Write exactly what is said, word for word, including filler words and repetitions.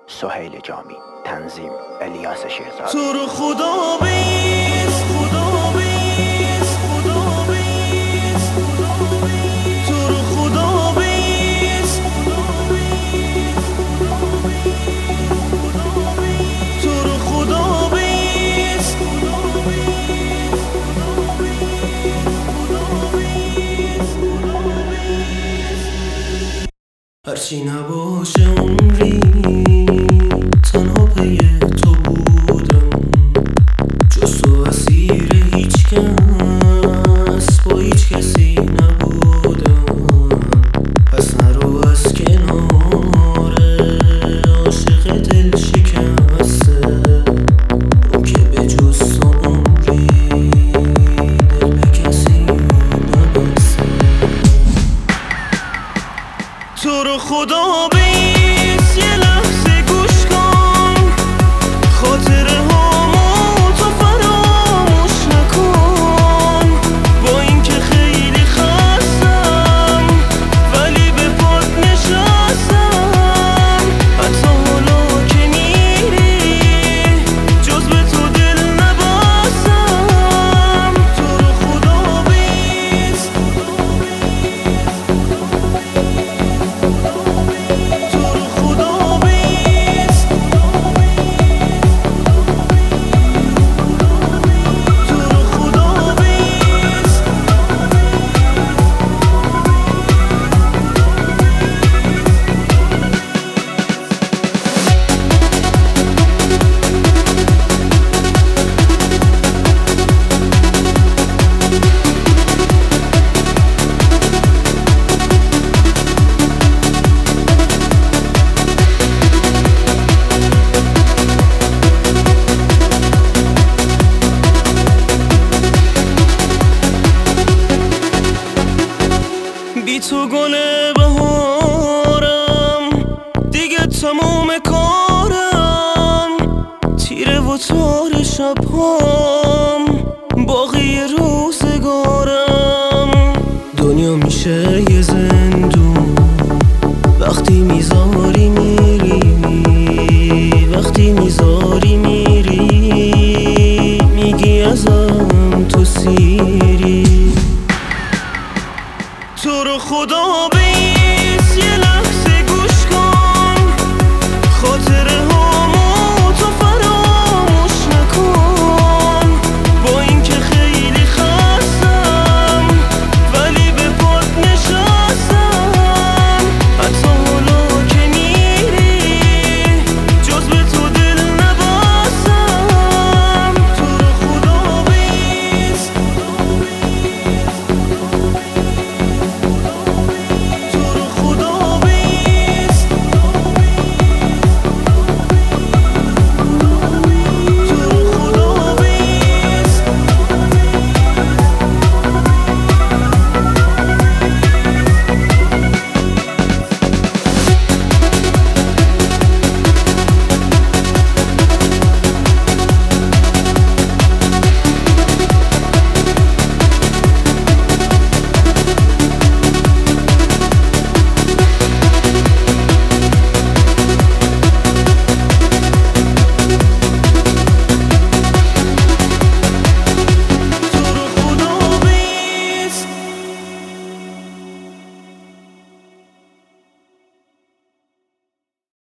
سهیل جامی، تنظیم الیاس شیرزاد. تو رو خدا بیز خدا بیز خدا بیز تو رو خدا بیز تو رو خدا بیز هرچی نباشه عمری تنها پی تو بودم، جز تو اسیر هیچ کس با هیچ کسی نبودم. پس نرو از کنار عاشق دل شکسته، اون که به جز تو عمری دل به کسی نبسته. تو رو خدا بیز یه لحظه گوش کن، خاطره هامو تو فراموش نکن. با این که خیلی خستم ولی به پات نشستم، حتی حالا که میری جز به تو دل نبستم. تو رو خدا بیز بی تو گل بهارم دیگه تموم کارم، تیره و تار شبهام باقی روزگارم. دنیا میشه یه زندون وقتی میذاری